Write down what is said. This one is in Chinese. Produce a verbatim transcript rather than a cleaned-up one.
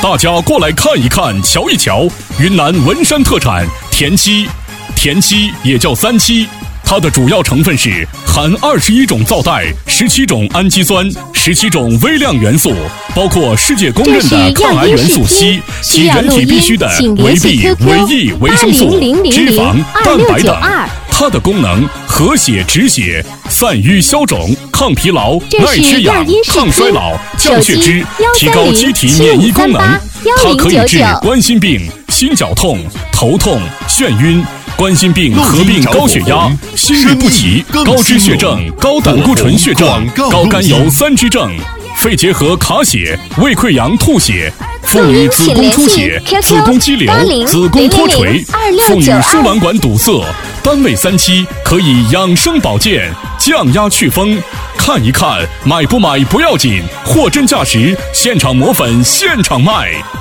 大家过来看一看，瞧一瞧，云南文山特产田七。田七也叫三七，它的主要成分是含二十一种皂苷、十七种氨基酸、十七种微量元素，包括世界公认的抗癌元素硒及人体必需的维 B、维 E 维生素、脂肪、蛋白等。它的功能：和血止血、散瘀消肿、抗疲劳、耐缺氧、抗衰老、降血脂、提高机体免疫功能。它可以治冠心病、心绞痛、头痛、眩晕。冠心病合并高血压、心律不齐、高脂血症、高胆固醇血症、高甘油三脂症、肺结核卡血、胃溃疡吐血、妇女子宫出血、子宫肌瘤、子宫脱垂、妇女输卵管堵塞。单位三七可以养生保健、降压祛风。看一看，买不买不要紧，货真价实，现场磨粉，现场卖。